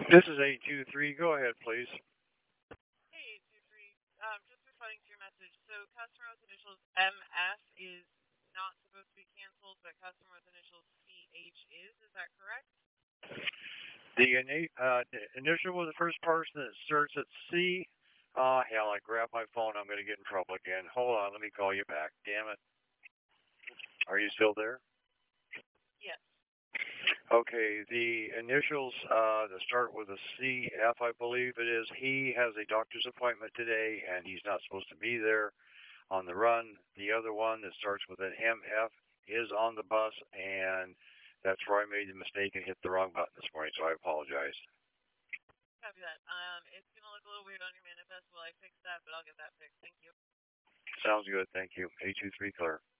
This is 823. Go ahead, please. Hey, 23. Just responding to your message. So customer with initials MF is not supposed to be canceled, but customer with initials CH is. Is that correct? The initial was the first person that starts at C. Hell, I grabbed my phone. I'm going to get in trouble again. Hold on. Let me call you back. Damn it. Are you still there? Yes. Okay, the initials that start with a CF, I believe it is. He has a doctor's appointment today, and he's not supposed to be there on the run. The other one that starts with an MF is on the bus, and that's where I made the mistake and hit the wrong button this morning, so I apologize. Copy that. It's going to look a little weird on your manifest while I fix that, but I'll get that fixed. Thank you. Sounds good. Thank you. 823 clear.